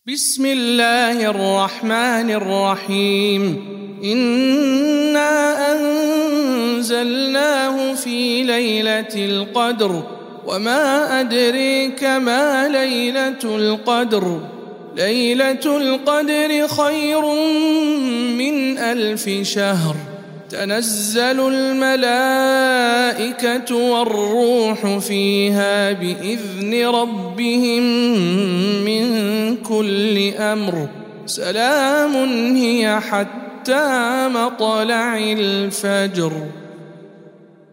بسم الله الرحمن الرحيم إنا أنزلناه في ليلة القدر وما أدريك ما ليلة القدر ليلة القدر خير من 1000 شهر تنزل الملائكة والروح فيها بإذن ربهم من كل أمر سلام هي حتى مطلع الفجر.